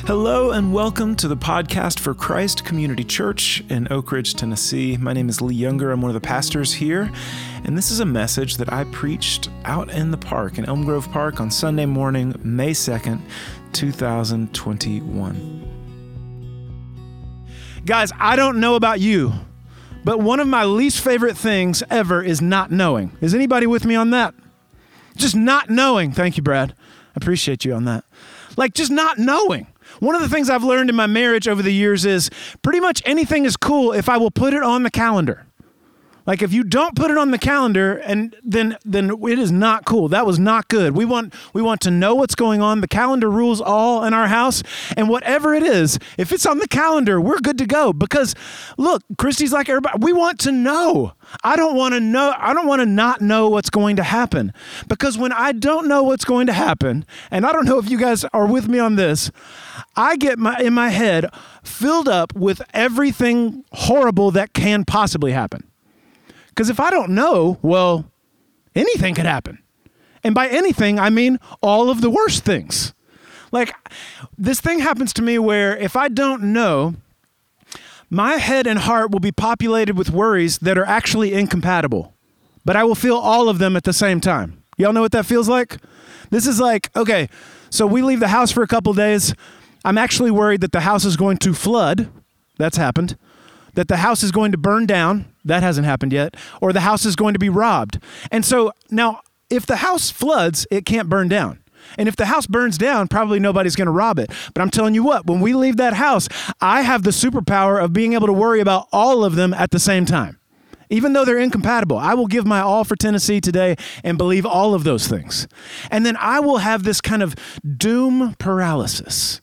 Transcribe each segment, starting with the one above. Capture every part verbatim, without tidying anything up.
Hello and welcome to the podcast for Christ Community Church in Oak Ridge, Tennessee. My name is Lee Younger. I'm one of the pastors here, and this is a message that I preached out in the park, in Elm Grove Park, on Sunday morning, May second, two thousand twenty-one. Guys, I don't know about you, but one of my least favorite things ever is not knowing. Is anybody with me on that? Just not knowing. Thank you, Brad. I appreciate you on that. Like, just not knowing. One of the things I've learned in my marriage over the years is pretty much anything is cool if I will put it on the calendar. Like, if you don't put it on the calendar, and then then it is not cool. That was not good. We want we want to know what's going on. The calendar rules all in our house, and whatever it is, if it's on the calendar, we're good to go. Because look, Christy's like everybody. We want to know. I don't want to know. I don't want to not know what's going to happen. Because when I don't know what's going to happen, and I don't know if you guys are with me on this, I get my in my head filled up with everything horrible that can possibly happen. Because if I don't know, well, anything could happen. And by anything, I mean all of the worst things. Like, this thing happens to me where if I don't know, my head and heart will be populated with worries that are actually incompatible. But I will feel all of them at the same time. Y'all know what that feels like? This is like, okay, so we leave the house for a couple days. I'm actually worried that the house is going to flood. That's happened. That the house is going to burn down. That hasn't happened yet. Or the house is going to be robbed. And so now, if the house floods, it can't burn down. And if the house burns down, probably nobody's going to rob it. But I'm telling you what, when we leave that house, I have the superpower of being able to worry about all of them at the same time. Even though they're incompatible, I will give my all for Tennessee today and believe all of those things. And then I will have this kind of doom paralysis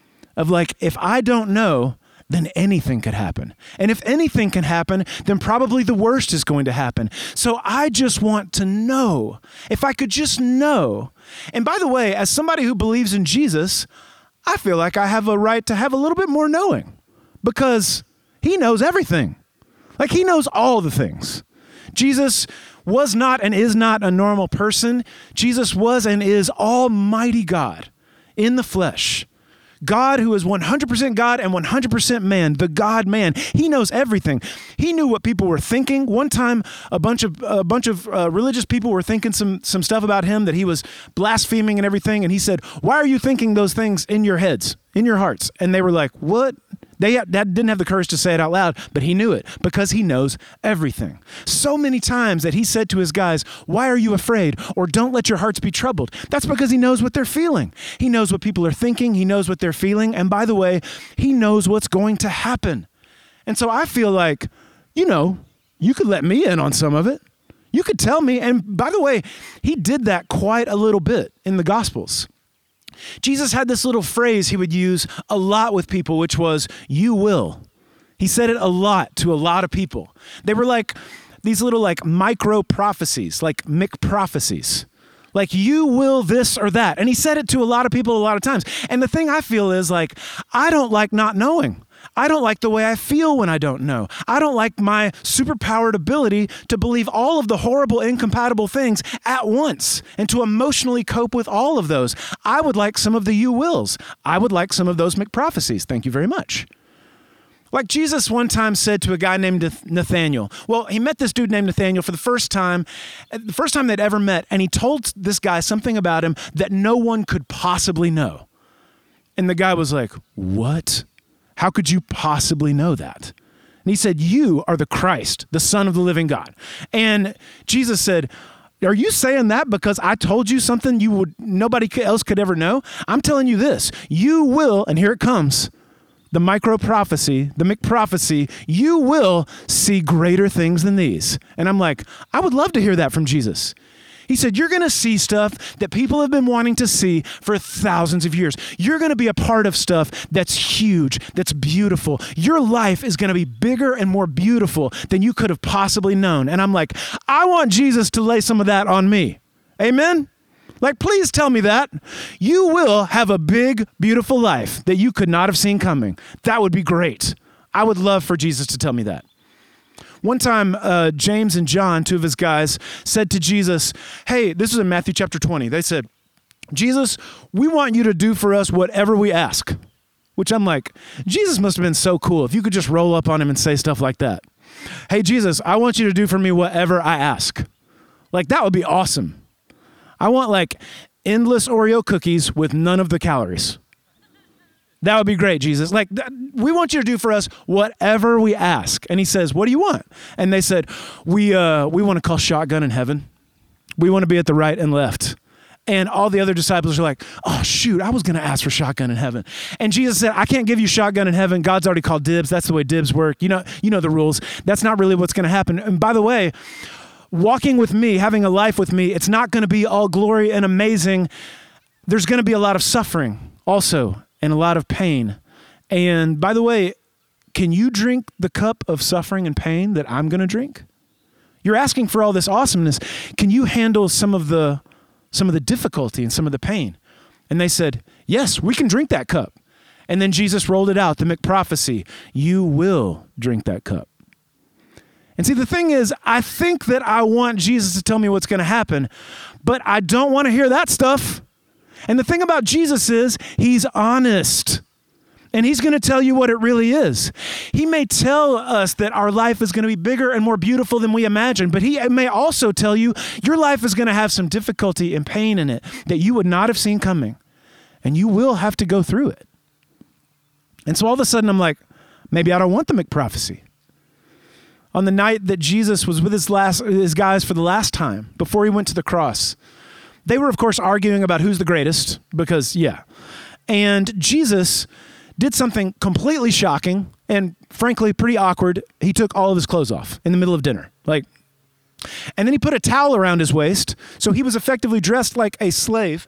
of like, if I don't know, then anything could happen. And if anything can happen, then probably the worst is going to happen. So I just want to know. If I could just know. And by the way, as somebody who believes in Jesus, I feel like I have a right to have a little bit more knowing because he knows everything. Like, he knows all the things. Jesus was not and is not a normal person. Jesus was and is Almighty God in the flesh. God who is one hundred percent God and one hundred percent man, the God-man. He knows everything. He knew what people were thinking. One time, a bunch of a bunch of uh, religious people were thinking some some stuff about him, that he was blaspheming and everything. And he said, "Why are you thinking those things in your heads, in your hearts?" And they were like, "What?" They that didn't have the courage to say it out loud, but he knew it because he knows everything. So many times that he said to his guys, "Why are you afraid?" Or "Don't let your hearts be troubled." That's because he knows what they're feeling. He knows what people are thinking. He knows what they're feeling. And by the way, he knows what's going to happen. And so I feel like, you know, you could let me in on some of it. You could tell me. And by the way, he did that quite a little bit in the Gospels. Jesus had this little phrase he would use a lot with people, which was, "You will." He said it a lot to a lot of people. They were like these little like micro prophecies, like Mick prophecies. Like, you will this or that. And he said it to a lot of people a lot of times. And the thing I feel is like, I don't like not knowing. I don't like the way I feel when I don't know. I don't like my superpowered ability to believe all of the horrible, incompatible things at once and to emotionally cope with all of those. I would like some of the you wills. I would like some of those McProphecies. Thank you very much. Like, Jesus one time said to a guy named Nathaniel, well, he met this dude named Nathaniel for the first time, the first time they'd ever met, and he told this guy something about him that no one could possibly know. And the guy was like, "What? How could you possibly know that?" And he said, "You are the Christ, the Son of the living God." And Jesus said, "Are you saying that because I told you something you would nobody else could ever know? I'm telling you this, you will," and here it comes, the micro prophecy, the McProphecy, "you will see greater things than these." And I'm like, I would love to hear that from Jesus. He said, you're going to see stuff that people have been wanting to see for thousands of years. You're going to be a part of stuff that's huge, that's beautiful. Your life is going to be bigger and more beautiful than you could have possibly known. And I'm like, I want Jesus to lay some of that on me. Amen? Like, please tell me that. You will have a big, beautiful life that you could not have seen coming. That would be great. I would love for Jesus to tell me that. One time, uh, James and John, two of his guys, said to Jesus, hey, this is in Matthew chapter twenty. They said, Jesus, we want you to do for us whatever we ask. which I'm like, Jesus must have been so cool if you could just roll up on him and say stuff like that. Hey, Jesus, I want you to do for me whatever I ask. Like, that would be awesome. I want like endless Oreo cookies with none of the calories. That would be great, Jesus. Like, th- we want you to do for us whatever we ask. And he says, what do you want? And they said, we uh, we want to call shotgun in heaven. We want to be at the right and left. And all the other disciples are like, oh, shoot, I was going to ask for shotgun in heaven. And Jesus said, I can't give you shotgun in heaven. God's already called dibs. That's the way dibs work. You know, you know the rules. That's not really what's going to happen. And by the way, walking with me, having a life with me, it's not going to be all glory and amazing. There's going to be a lot of suffering also and a lot of pain. And by the way, can you drink the cup of suffering and pain that I'm going to drink? You're asking for all this awesomeness. Can you handle some of the some of the difficulty and some of the pain? And they said, yes, we can drink that cup. And then Jesus rolled it out, the McProphecy. You will drink that cup. And see, the thing is, I think that I want Jesus to tell me what's going to happen, but I don't want to hear that stuff. And the thing about Jesus is he's honest. And he's going to tell you what it really is. He may tell us that our life is going to be bigger and more beautiful than we imagine, but he may also tell you your life is going to have some difficulty and pain in it that you would not have seen coming. And you will have to go through it. And so all of a sudden I'm like, maybe I don't want the McProphecy. On the night that Jesus was with his last his guys for the last time, before he went to the cross, they were, of course, arguing about who's the greatest, because, yeah. And Jesus did something completely shocking and frankly pretty awkward. He took all of his clothes off in the middle of dinner. Like, and then he put a towel around his waist, so he was effectively dressed like a slave,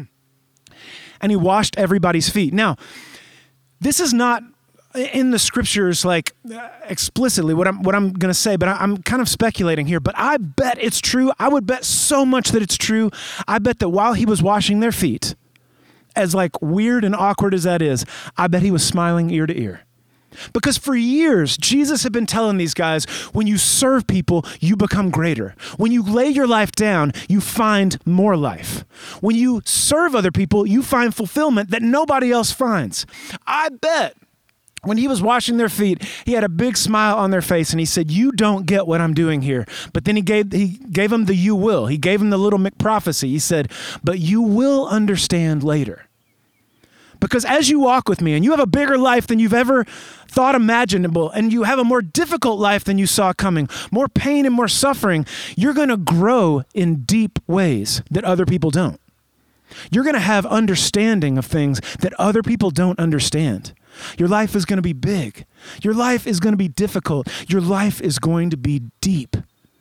and he washed everybody's feet. Now, this is not in the scriptures like explicitly what I'm what I'm going to say, but I, I'm kind of speculating here, but I bet it's true. I would bet so much that it's true. I bet that while he was washing their feet, as like weird and awkward as that is, I bet he was smiling ear to ear. Because for years, Jesus had been telling these guys, when you serve people, you become greater. When you lay your life down, you find more life. When you serve other people, you find fulfillment that nobody else finds. I bet when he was washing their feet, he had a big smile on their face and he said, you don't get what I'm doing here. But then he gave he gave them the you will. He gave them the little McProphecy. He said, but you will understand later. Because as you walk with me and you have a bigger life than you've ever thought imaginable, and you have a more difficult life than you saw coming, more pain and more suffering, you're going to grow in deep ways that other people don't. You're going to have understanding of things that other people don't understand. Your life is going to be big. Your life is going to be difficult. Your life is going to be deep.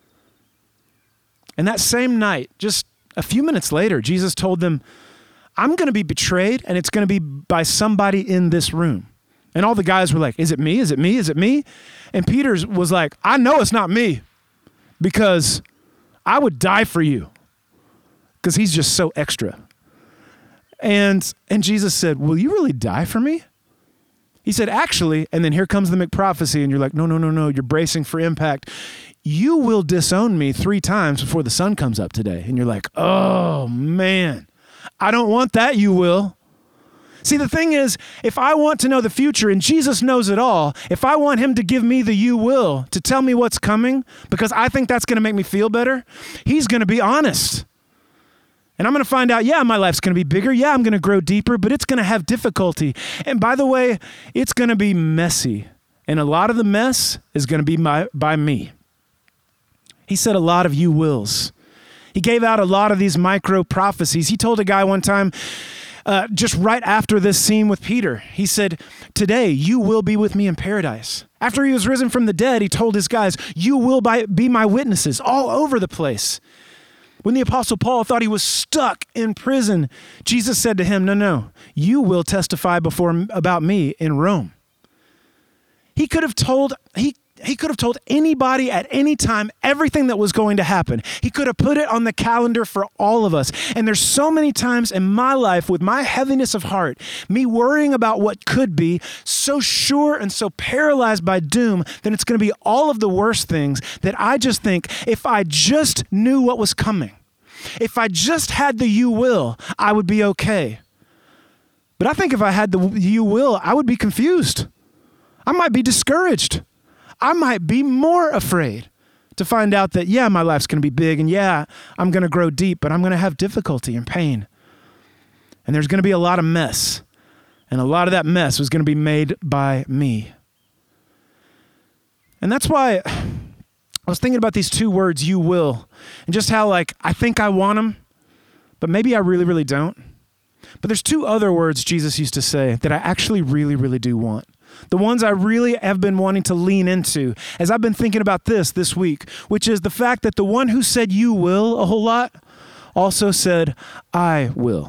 And that same night, just a few minutes later, Jesus told them, I'm going to be betrayed, and it's going to be by somebody in this room. And all the guys were like, is it me? Is it me? Is it me? And Peter was like, I know it's not me, because I would die for you, because he's just so extra. And and Jesus said, will you really die for me? He said, actually, and then here comes the McProphecy, and you're like, no, no, no, no, you're bracing for impact. You will disown me three times before the sun comes up today. And you're like, oh, man, I don't want that, you will. See, the thing is, if I want to know the future, and Jesus knows it all, if I want him to give me the you will, to tell me what's coming, because I think that's going to make me feel better, he's going to be honest. And I'm going to find out, yeah, my life's going to be bigger. Yeah, I'm going to grow deeper, but it's going to have difficulty. And by the way, it's going to be messy. And a lot of the mess is going to be my, by me. He said a lot of you wills. He gave out a lot of these micro prophecies. He told a guy one time, uh, just right after this scene with Peter, he said, today you will be with me in paradise. After he was risen from the dead, he told his guys, you will be my witnesses all over the place. When the Apostle Paul thought he was stuck in prison, Jesus said to him, no, no, you will testify before about me in Rome. He could have told, he, he could have told anybody at any time everything that was going to happen. He could have put it on the calendar for all of us. And there's so many times in my life with my heaviness of heart, me worrying about what could be, so sure and so paralyzed by doom that it's going to be all of the worst things, that I just think if I just knew what was coming, if I just had the you will, I would be okay. But I think if I had the you will, I would be confused. I might be discouraged. I might be more afraid to find out that, yeah, my life's going to be big, and yeah, I'm going to grow deep, but I'm going to have difficulty and pain. And there's going to be a lot of mess. And a lot of that mess was going to be made by me. And that's why I was thinking about these two words, you will, and just how, like, I think I want them, but maybe I really, really don't. But there's two other words Jesus used to say that I actually really, really do want. The ones I really have been wanting to lean into as I've been thinking about this this week, which is the fact that the one who said you will a whole lot also said, I will.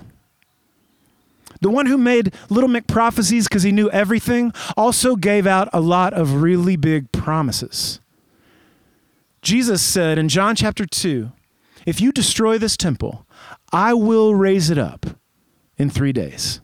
The one who made Little Mick prophecies because he knew everything also gave out a lot of really big promises. Jesus said in John chapter two, if you destroy this temple, I will raise it up in three days.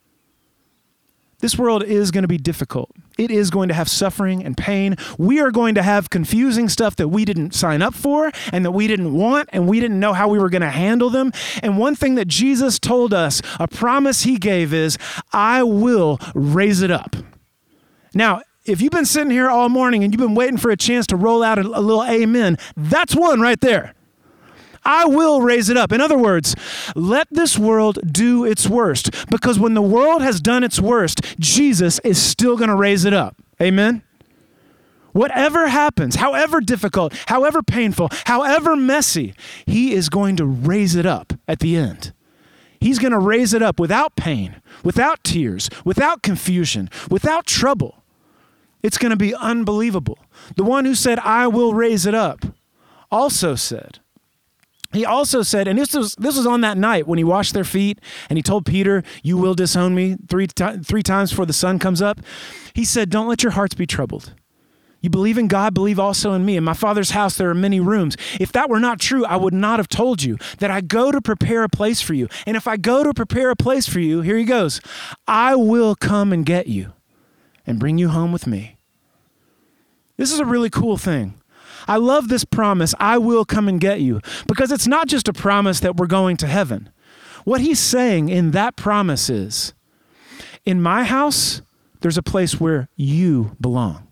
This world is going to be difficult. It is going to have suffering and pain. We are going to have confusing stuff that we didn't sign up for and that we didn't want, and we didn't know how we were going to handle them. And one thing that Jesus told us, a promise he gave is, I will raise it up. Now, if you've been sitting here all morning and you've been waiting for a chance to roll out a, a little amen, that's one right there. I will raise it up. In other words, let this world do its worst, because when the world has done its worst, Jesus is still going to raise it up. Amen? Whatever happens, however difficult, however painful, however messy, he is going to raise it up at the end. He's going to raise it up without pain, without tears, without confusion, without trouble. It's going to be unbelievable. The one who said, I will raise it up, also said, He also said, and this was this was on that night when he washed their feet and he told Peter, you will disown me three, t- three times before the sun comes up. He said, don't let your hearts be troubled. You believe in God, believe also in me. In my Father's house, there are many rooms. If that were not true, I would not have told you that I go to prepare a place for you. And if I go to prepare a place for you, here he goes, I will come and get you and bring you home with me. This is a really cool thing. I love this promise, I will come and get you, because it's not just a promise that we're going to heaven. What he's saying in that promise is, in my house, there's a place where you belong.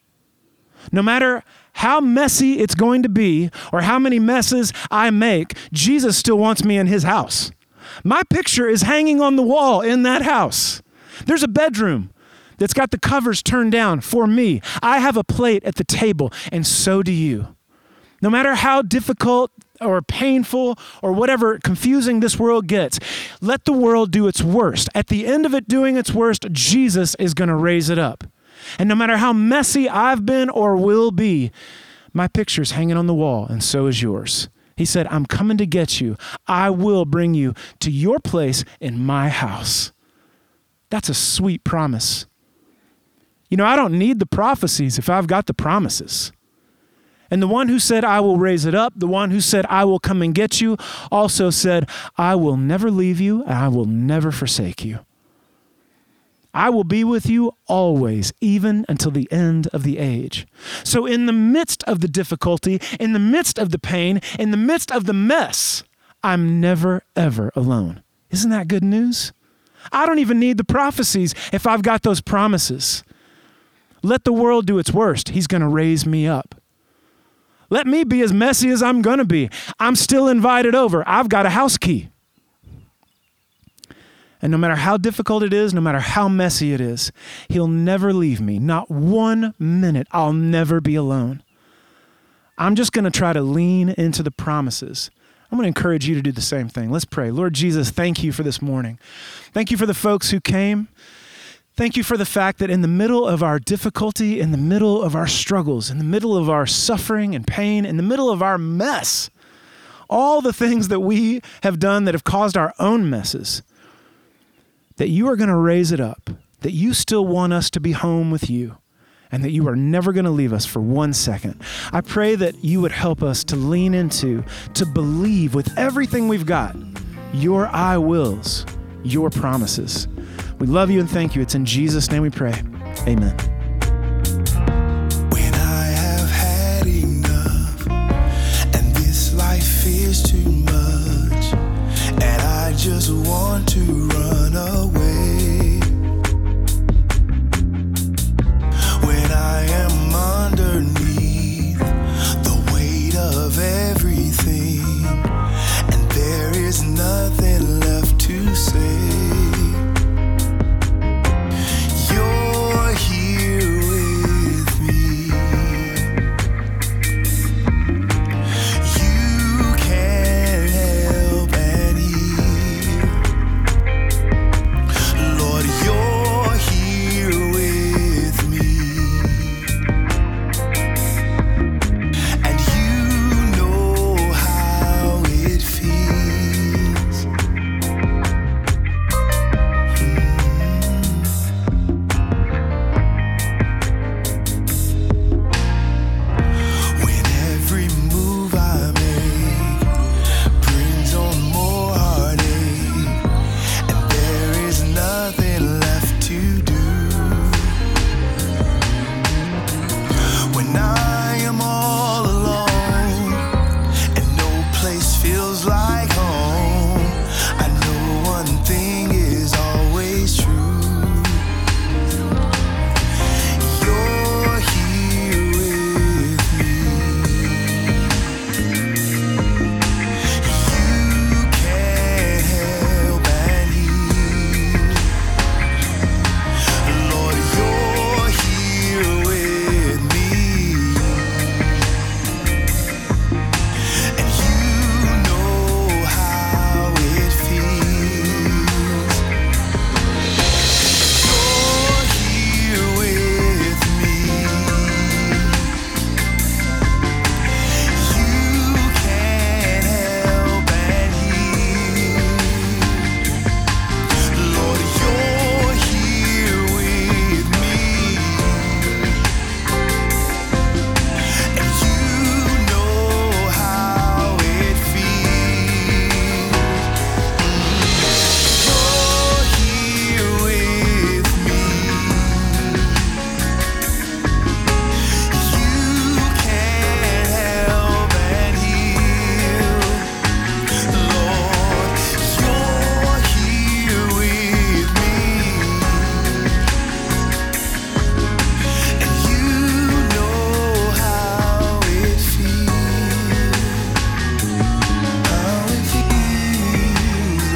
No matter how messy it's going to be or how many messes I make, Jesus still wants me in his house. My picture is hanging on the wall in that house. There's a bedroom that's got the covers turned down for me. I have a plate at the table, and so do you. No matter how difficult or painful or whatever confusing this world gets, let the world do its worst. At the end of it doing its worst, Jesus is going to raise it up. And no matter how messy I've been or will be, my picture's hanging on the wall, and so is yours. He said, I'm coming to get you. I will bring you to your place in my house. That's a sweet promise. You know, I don't need the prophecies if I've got the promises. And the one who said, I will raise it up, the one who said, I will come and get you, also said, I will never leave you and I will never forsake you. I will be with you always, even until the end of the age. So in the midst of the difficulty, in the midst of the pain, in the midst of the mess, I'm never, ever alone. Isn't that good news? I don't even need the prophecies if I've got those promises. Let the world do its worst. He's going to raise me up. Let me be as messy as I'm going to be. I'm still invited over. I've got a house key. And no matter how difficult it is, no matter how messy it is, he'll never leave me. Not one minute. I'll never be alone. I'm just going to try to lean into the promises. I'm going to encourage you to do the same thing. Let's pray. Lord Jesus, thank you for this morning. Thank you for the folks who came. Thank you for the fact that in the middle of our difficulty, in the middle of our struggles, in the middle of our suffering and pain, in the middle of our mess, all the things that we have done that have caused our own messes, that you are going to raise it up, that you still want us to be home with you, and that you are never going to leave us for one second. I pray that you would help us to lean into, to believe with everything we've got, your I wills, your promises. We love you and thank you. It's in Jesus' name we pray. Amen. When I have had enough and this life is too much and I just want to run away. When I am underneath the weight of everything, and there is nothing left to say. You're here with me. You can help and heal. Lord, you're here with me. And you know how it feels. When every move I make brings on more heartache, and there is nothing left to do. When I am all alone and no place feels like home, I know one thing is always true. You're here with me. You can help and heal. Lord, you're here with me. And you know how it feels. You're here with me. You can help and heal. Lord, you're here with me. And you know how it feels. You're here with me. You can help and heal. Lord, you're here with me. And you know how it feels. How it feels.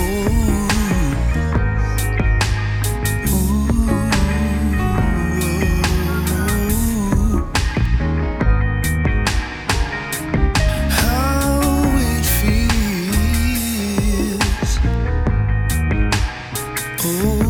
How it feels. Oh.